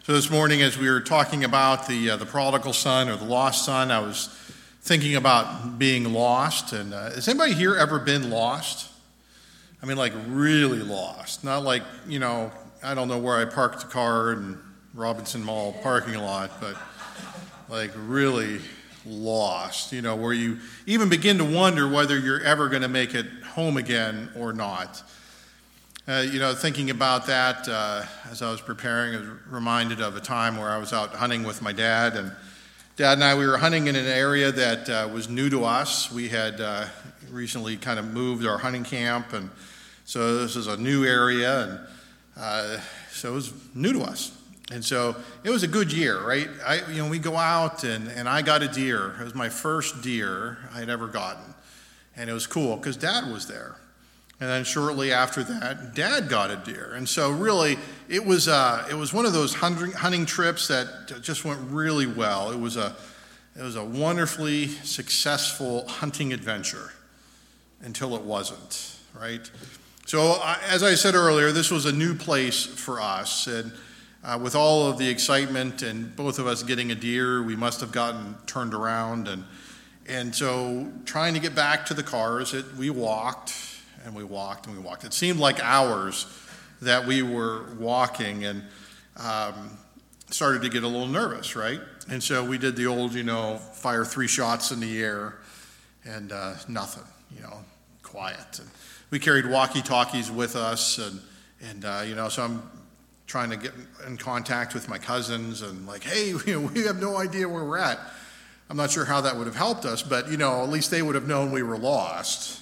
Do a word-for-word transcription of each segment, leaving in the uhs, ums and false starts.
So this morning, as we were talking about the uh, the prodigal son or the lost son, I was thinking about being lost. And uh, has anybody here ever been lost? I mean, like really lost. Not like, you know, I don't know where I parked the car in Robinson Mall parking lot, but like really lost, you know, where you even begin to wonder whether you're ever going to make it home again or not. Uh, you know, thinking about that uh, as I was preparing, I was reminded of a time where I was out hunting with my dad. And Dad and I, we were hunting in an area that uh, was new to us. We had uh, recently kind of moved our hunting camp, and so this is a new area, and uh, so it was new to us. And so it was a good year, right? I, you know, we go out, and, and I got a deer. It was my first deer I had ever gotten, and it was cool because Dad was there. And then shortly after that, Dad got a deer. And so really, it was uh, it was one of those hunting, hunting trips that just went really well. It was a it was a wonderfully successful hunting adventure until it wasn't, right? So uh, as I said earlier, this was a new place for us. And uh, with all of the excitement and both of us getting a deer, we must have gotten turned around. And, and so trying to get back to the cars, it, we walked. And we walked and we walked. It seemed like hours that we were walking, and um, started to get a little nervous, right? And so we did the old, you know, fire three shots in the air, and uh, nothing, you know, quiet. And we carried walkie-talkies with us, and and uh, you know, so I'm trying to get in contact with my cousins, and like, hey, you know, we have no idea where we're at. I'm not sure how that would have helped us, but you know, at least they would have known we were lost.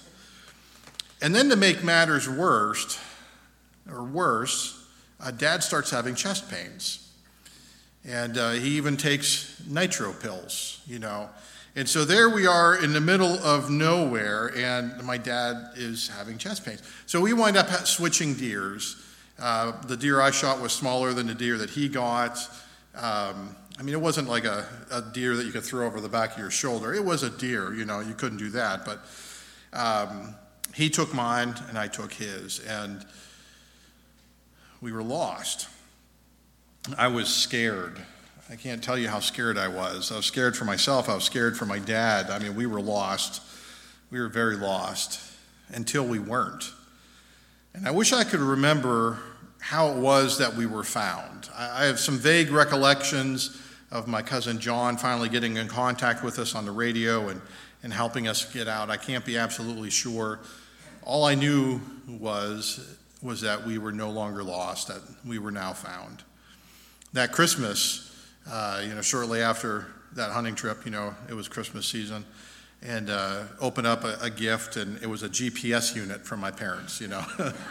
And then to make matters worse, or worse, uh, Dad starts having chest pains. And uh, he even takes nitro pills, you know. And so there we are in the middle of nowhere, and my dad is having chest pains. So we wind up switching deers. Uh, the deer I shot was smaller than the deer that he got. Um, I mean, it wasn't like a, a deer that you could throw over the back of your shoulder. It was a deer, you know, you couldn't do that. But um, he took mine, and I took his, and we were lost. I was scared. I can't tell you how scared I was. I was scared for myself. I was scared for my dad. I mean, we were lost. We were very lost until we weren't. And I wish I could remember how it was that we were found. I have some vague recollections of my cousin John finally getting in contact with us on the radio and, and helping us get out. I can't be absolutely sure. All I knew was, was that we were no longer lost, that we were now found. That Christmas, uh, you know, shortly after that hunting trip, you know, it was Christmas season, and uh, opened up a, a gift, and it was a G P S unit from my parents, you know.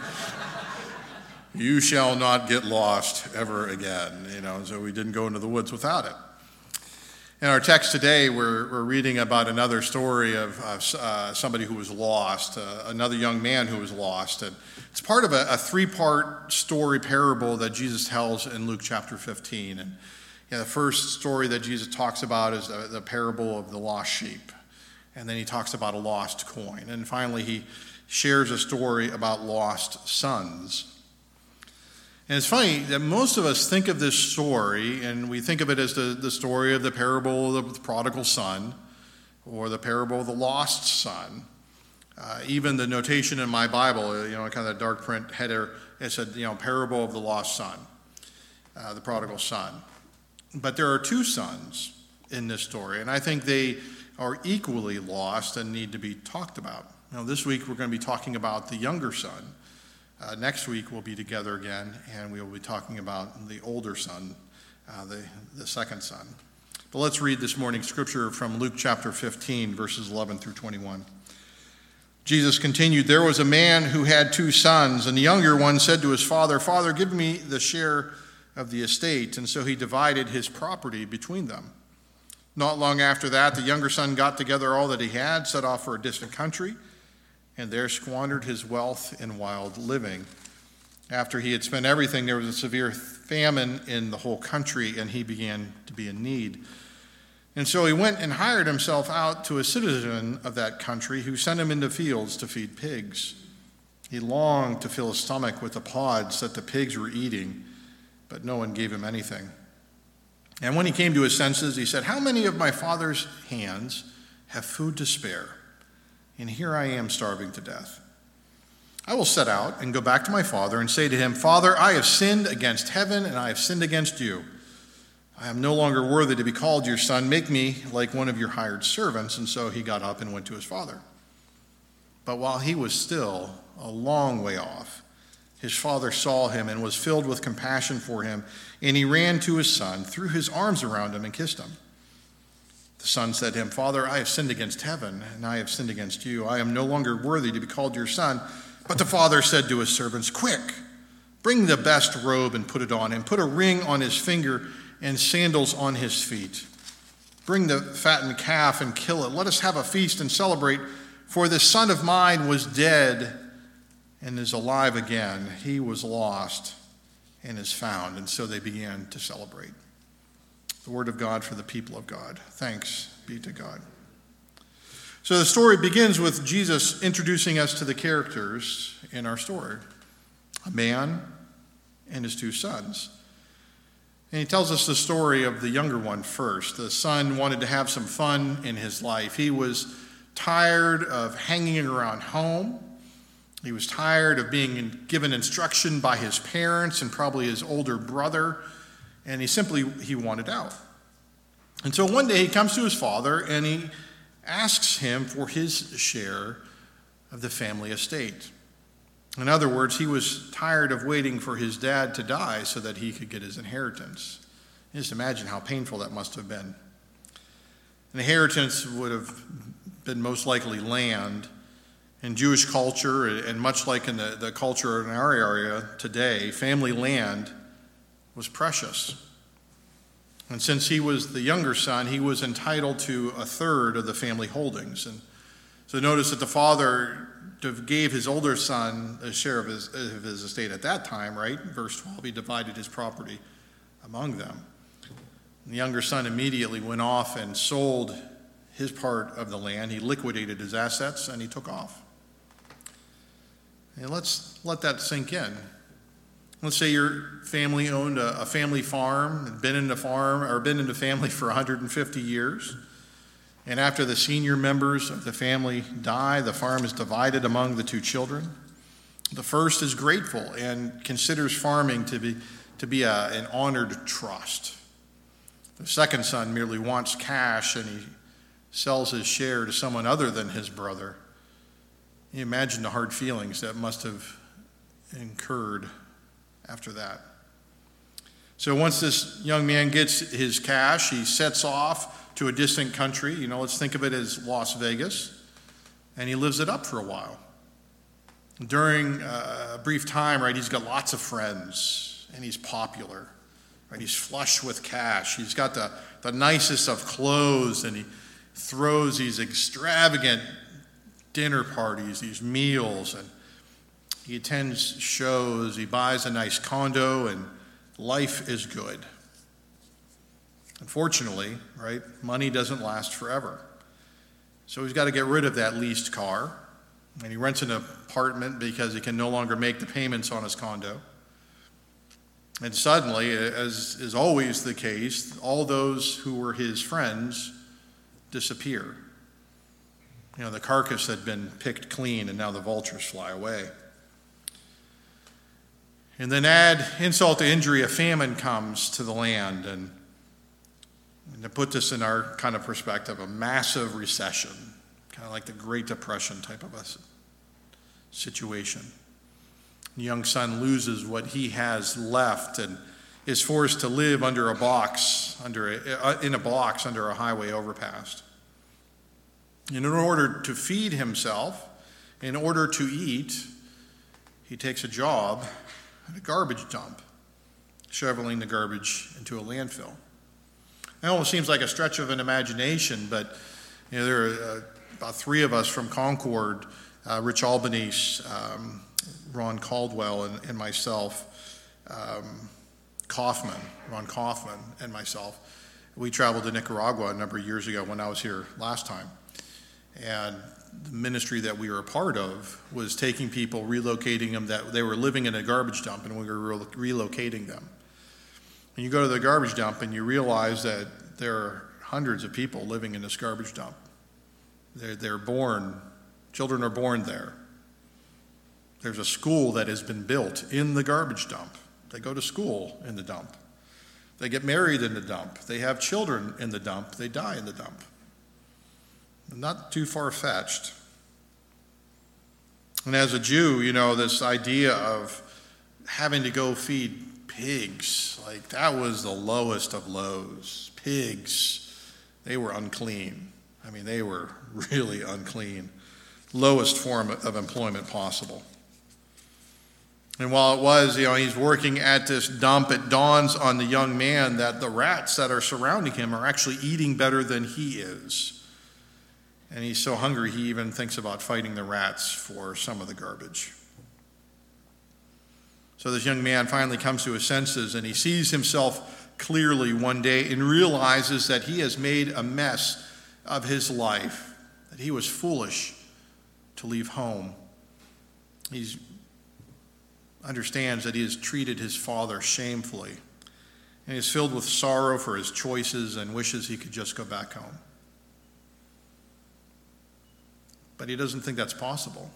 You shall not get lost ever again, you know, so we didn't go into the woods without it. In our text today, we're, we're reading about another story of uh, somebody who was lost, uh, another young man who was lost. And it's part of a, a three-part story parable that Jesus tells in Luke chapter fifteen. And yeah, the first story that Jesus talks about is the, the parable of the lost sheep. And then he talks about a lost coin. And finally, he shares a story about lost sons. And it's funny that most of us think of this story, and we think of it as the, the story of the parable of the prodigal son, or the parable of the lost son. Uh, even the notation in my Bible, you know, kind of that dark print header, it said, you know, parable of the lost son, uh, the prodigal son. But there are two sons in this story, and I think they are equally lost and need to be talked about. Now, this week we're going to be talking about the younger son. Uh, next week we'll be together again, and we will be talking about the older son, uh, the, the second son. But let's read this morning's scripture from Luke chapter fifteen, verses eleven through twenty-one. Jesus continued, "There was a man who had two sons, and the younger one said to his father, 'Father, give me the share of the estate.' And so he divided his property between them. Not long after that, the younger son got together all that he had, set off for a distant country, and there squandered his wealth in wild living. After he had spent everything, there was a severe famine in the whole country, and he began to be in need. And so he went and hired himself out to a citizen of that country, who sent him into fields to feed pigs. He longed to fill his stomach with the pods that the pigs were eating, but no one gave him anything. And when he came to his senses, he said, "How many of my father's hands have food to spare? And here I am starving to death. I will set out and go back to my father and say to him, 'Father, I have sinned against heaven and I have sinned against you. I am no longer worthy to be called your son. Make me like one of your hired servants.' And so he got up and went to his father. But while he was still a long way off, his father saw him and was filled with compassion for him, and he ran to his son, threw his arms around him, and kissed him. The son said to him, 'Father, I have sinned against heaven, and I have sinned against you. I am no longer worthy to be called your son.' But the father said to his servants, 'Quick, bring the best robe and put it on him. Put a ring on his finger and sandals on his feet. Bring the fattened calf and kill it. Let us have a feast and celebrate, for this son of mine was dead and is alive again. He was lost and is found.' And so they began to celebrate." The word of God for the people of God. Thanks be to God. So the story begins with Jesus introducing us to the characters in our story, a man and his two sons. And he tells us the story of the younger one first. The son wanted to have some fun in his life. He was tired of hanging around home. He was tired of being given instruction by his parents and probably his older brother, and he simply, he wanted out. And so one day he comes to his father and he asks him for his share of the family estate. In other words, he was tired of waiting for his dad to die so that he could get his inheritance. Just imagine how painful that must have been. An inheritance would have been most likely land. In Jewish culture, and much like in the, the culture in our area today, family land was precious. And since he was the younger son, he was entitled to a third of the family holdings. And so notice that the father gave his older son a share of his, of his estate at that time, right? Verse twelve, he divided his property among them. And the younger son immediately went off and sold his part of the land. He liquidated his assets and he took off. And let's let that sink in. Let's say your family owned a, a family farm, and been in the farm or been in the family for one hundred fifty years. And after the senior members of the family die, the farm is divided among the two children. The first is grateful and considers farming to be to be a, an honored trust. The second son merely wants cash, and he sells his share to someone other than his brother. You imagine the hard feelings that must have incurred after that. So once this young man gets his cash, he sets off to a distant country. You know, let's think of it as Las Vegas. And he lives it up for a while. During a brief time, right, he's got lots of friends, and he's popular. Right? He's flush with cash. He's got the, the nicest of clothes, and he throws these extravagant dinner parties, these meals, and he attends shows, he buys a nice condo, and life is good. Unfortunately, right, money doesn't last forever. So he's got to get rid of that leased car, and he rents an apartment because he can no longer make the payments on his condo. And suddenly, as is always the case, all those who were his friends disappear. You know, the carcass had been picked clean, and now the vultures fly away. And then add insult to injury, a famine comes to the land. And, and to put this in our kind of perspective, a massive recession, kind of like the Great Depression type of a situation. The young son loses what he has left and is forced to live under a box, under a, in a box under a highway overpass. And in order to feed himself, in order to eat, he takes a job at a garbage dump, shoveling the garbage into a landfill. It almost seems like a stretch of an imagination, but you know, there are uh, about three of us from Concord, uh, Rich Albanese, um, Ron Caldwell, and, and myself, um, Kaufman, Ron Kaufman, and myself. We traveled to Nicaragua a number of years ago when I was here last time. And the ministry that we were a part of was taking people, relocating them, that they were living in a garbage dump, and we were re- relocating them. And you go to the garbage dump and you realize that there are hundreds of people living in this garbage dump. They're, they're born, children are born there. There's a school that has been built in the garbage dump. They go to school in the dump. They get married in the dump. They have children in the dump. They die in the dump. Not too far-fetched. And as a Jew, you know, this idea of having to go feed pigs, like that was the lowest of lows. Pigs, they were unclean. I mean, they were really unclean. Lowest form of employment possible. And while it was, you know, he's working at this dump, it dawns on the young man that the rats that are surrounding him are actually eating better than he is. And he's so hungry, he even thinks about fighting the rats for some of the garbage. So this young man finally comes to his senses, and he sees himself clearly one day and realizes that he has made a mess of his life, that he was foolish to leave home. He understands that he has treated his father shamefully, and he is filled with sorrow for his choices and wishes he could just go back home. But he doesn't think that's possible.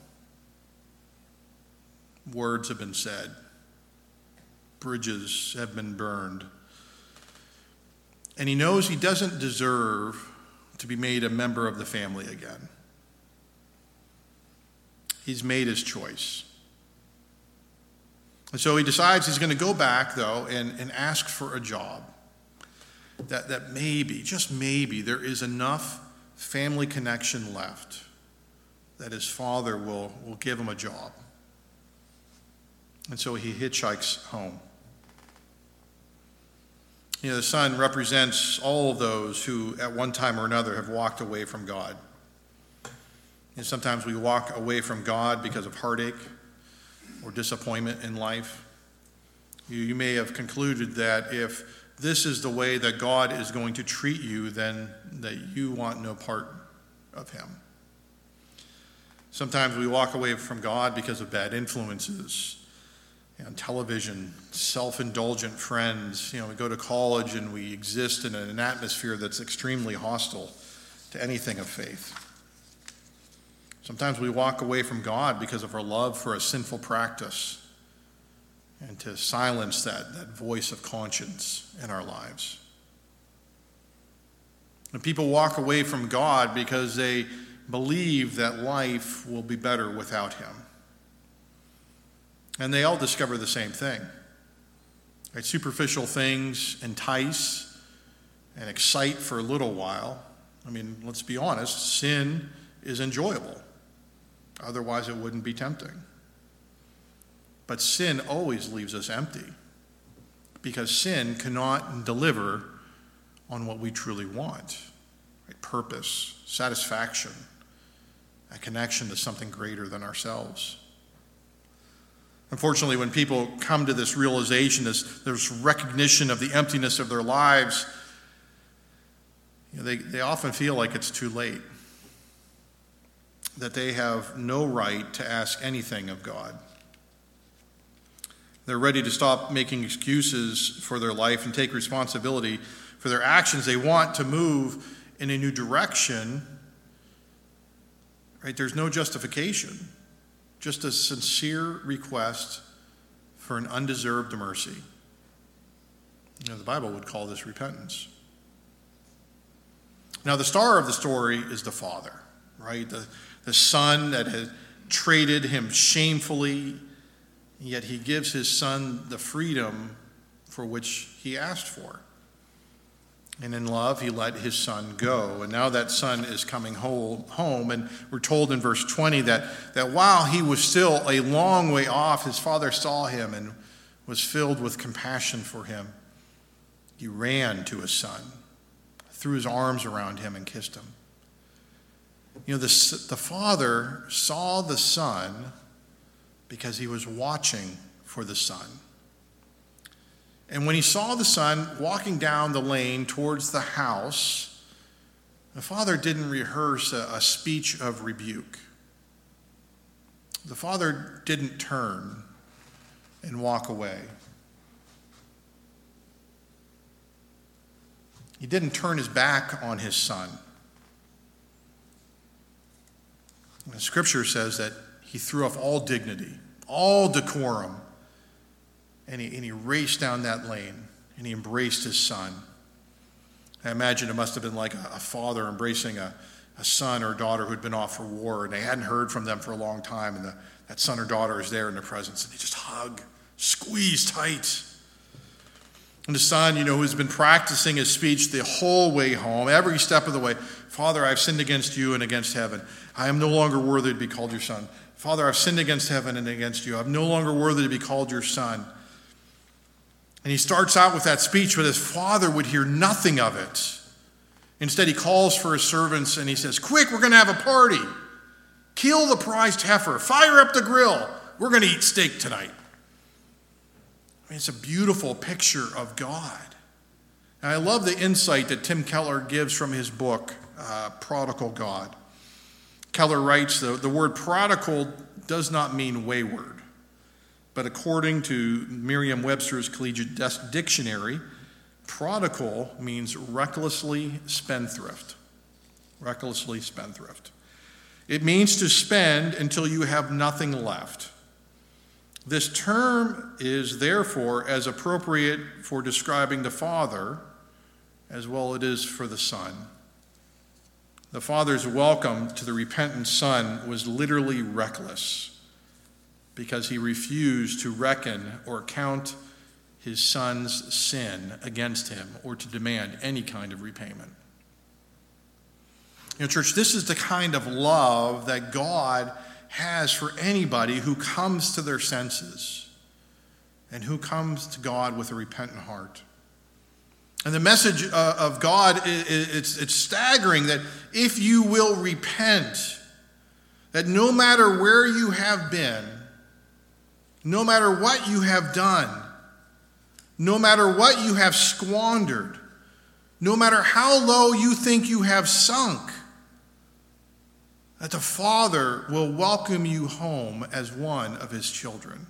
Words have been said. Bridges have been burned. And he knows he doesn't deserve to be made a member of the family again. He's made his choice. And so he decides he's going to go back, though, and, and ask for a job. That, that maybe, just maybe, there is enough family connection left that his father will, will give him a job. And so he hitchhikes home. You know, the son represents all of those who at one time or another have walked away from God. And sometimes we walk away from God because of heartache or disappointment in life. You, you may have concluded that if this is the way that God is going to treat you, then that you want no part of him. Sometimes we walk away from God because of bad influences on television, self-indulgent friends. You know, we go to college and we exist in an atmosphere that's extremely hostile to anything of faith. Sometimes we walk away from God because of our love for a sinful practice and to silence that, that voice of conscience in our lives. And people walk away from God because they believe that life will be better without him. And they all discover the same thing. Right? Superficial things entice and excite for a little while. I mean, let's be honest, sin is enjoyable. Otherwise, it wouldn't be tempting. But sin always leaves us empty because sin cannot deliver on what we truly want. Right? Purpose, satisfaction, a connection to something greater than ourselves. Unfortunately, when people come to this realization, this, this recognition of the emptiness of their lives, you know, they, they often feel like it's too late, that they have no right to ask anything of God. They're ready to stop making excuses for their life and take responsibility for their actions. They want to move in a new direction. Right? There's no justification. Just a sincere request for an undeserved mercy. You know, the Bible would call this repentance. Now, the star of the story is the father, right? The, the son that had traded him shamefully, yet he gives his son the freedom for which he asked for. And in love, he let his son go. And now that son is coming home. And we're told in verse twenty that, that while he was still a long way off, his father saw him and was filled with compassion for him. He ran to his son, threw his arms around him, and kissed him. You know, the, the father saw the son because he was watching for the son. And when he saw the son walking down the lane towards the house, the father didn't rehearse a, a speech of rebuke. The father didn't turn and walk away. He didn't turn his back on his son. The scripture says that he threw off all dignity, all decorum, and he, and he raced down that lane, and he embraced his son. I imagine it must have been like a, a father embracing a, a son or daughter who'd been off for war, and they hadn't heard from them for a long time, and the, that son or daughter is there in their presence, and they just hug, squeeze tight. And the son, you know, who's been practicing his speech the whole way home, every step of the way, Father, I've sinned against you and against heaven. I am no longer worthy to be called your son. Father, I've sinned against heaven and against you. I'm no longer worthy to be called your son. And he starts out with that speech, but his father would hear nothing of it. Instead, he calls for his servants and he says, quick, we're going to have a party. Kill the prized heifer. Fire up the grill. We're going to eat steak tonight. I mean, it's a beautiful picture of God. And I love the insight that Tim Keller gives from his book, uh, Prodigal God. Keller writes, the, the word prodigal does not mean wayward, but according to Merriam-Webster's Collegiate Dictionary, prodigal means recklessly spendthrift. Recklessly spendthrift. It means to spend until you have nothing left. This term is therefore as appropriate for describing the father as well it is for the son. The father's welcome to the repentant son was literally reckless because he refused to reckon or count his son's sin against him or to demand any kind of repayment. You know, church, this is the kind of love that God has for anybody who comes to their senses and who comes to God with a repentant heart. And the message uh, of God, it's, it's staggering that if you will repent, that no matter where you have been, no matter what you have done, no matter what you have squandered, no matter how low you think you have sunk, that the Father will welcome you home as one of his children.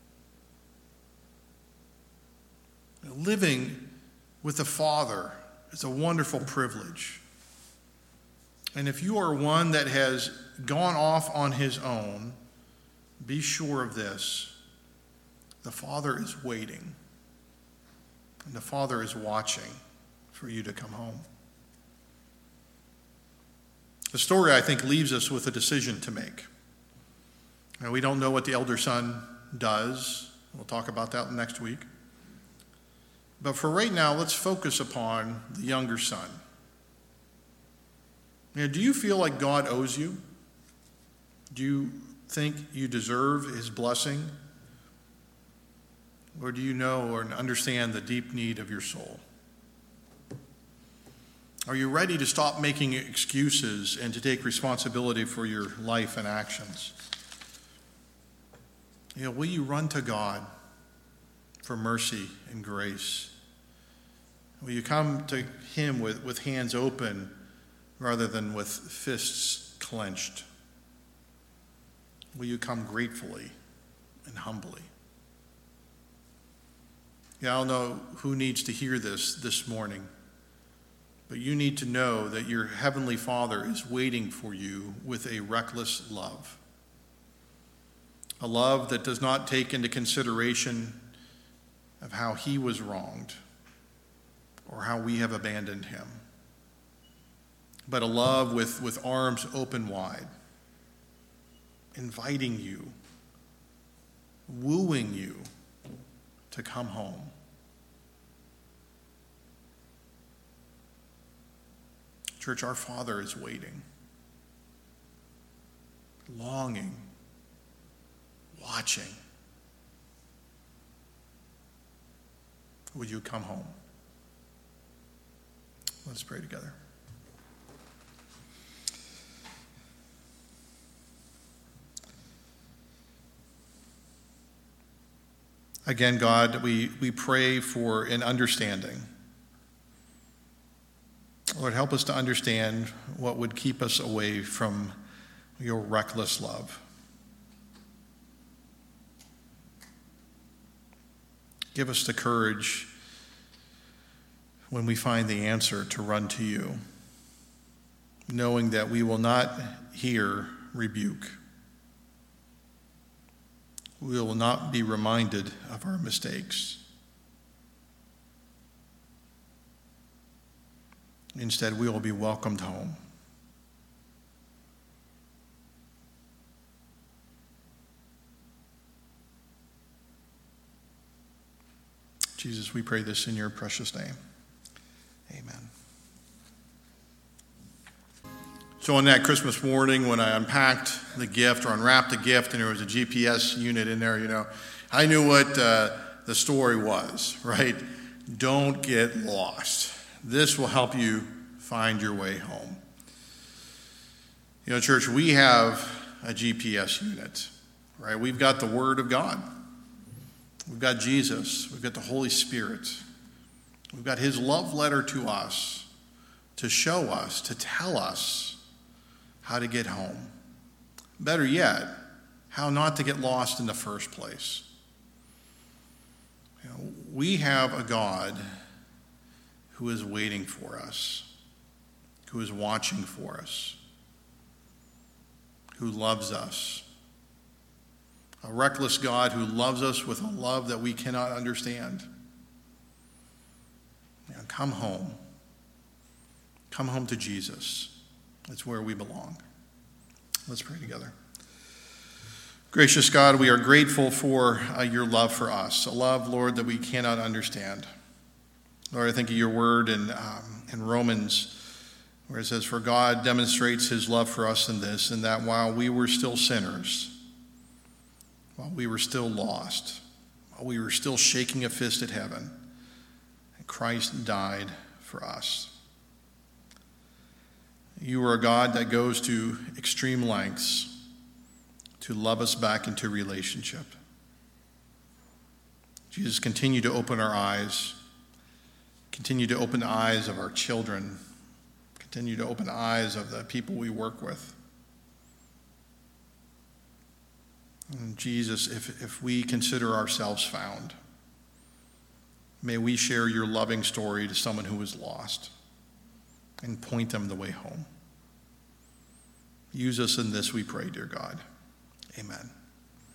Living with the Father is a wonderful privilege. And if you are one that has gone off on his own, be sure of this. The Father is waiting. And the Father is watching for you to come home. The story, I think, leaves us with a decision to make. And we don't know what the elder son does. We'll talk about that next week. But for right now, let's focus upon the younger son. You know, do you feel like God owes you? Do you think you deserve his blessing? Or do you know or understand the deep need of your soul? Are you ready to stop making excuses and to take responsibility for your life and actions? You know, will you run to God for mercy and grace? Will you come to him with, with hands open rather than with fists clenched? Will you come gratefully and humbly? Yeah, I don't know who needs to hear this this morning. But you need to know that your heavenly Father is waiting for you with a reckless love. A love that does not take into consideration of how he was wronged or how we have abandoned him. But a love with, with arms open wide, inviting you, wooing you to come home. Church, our Father is waiting, longing, watching. Would you come home? Let's pray together. Again, God, we, we pray for an understanding. Lord, help us to understand what would keep us away from your reckless love. Give us the courage when we find the answer, to run to you, knowing that we will not hear rebuke. We will not be reminded of our mistakes. Instead, we will be welcomed home. Jesus, we pray this in your precious name. Amen. So on that Christmas morning, when I unpacked the gift or unwrapped the gift and there was a G P S unit in there, you know, I knew what uh, the story was, right? Don't get lost. This will help you find your way home. You know, church, we have a G P S unit, right? We've got the Word of God. We've got Jesus. We've got the Holy Spirit. We've got his love letter to us to show us, to tell us how to get home. Better yet, how not to get lost in the first place. You know, we have a God who is waiting for us, who is watching for us, who loves us. A reckless God who loves us with a love that we cannot understand. You know, come home. Come home to Jesus. That's where we belong. Let's pray together. Gracious God, we are grateful for uh, your love for us, a love, Lord, that we cannot understand. Lord, I think of your word in, um, in Romans, where it says, "For God demonstrates his love for us in this, and that while we were still sinners, while we were still lost, while we were still shaking a fist at heaven, Christ died for us." You are a God that goes to extreme lengths to love us back into relationship. Jesus, continue to open our eyes. Continue to open the eyes of our children. Continue to open the eyes of the people we work with. And Jesus, if, if we consider ourselves found, may we share your loving story to someone who is lost and point them the way home. Use us in this, we pray, dear God. Amen.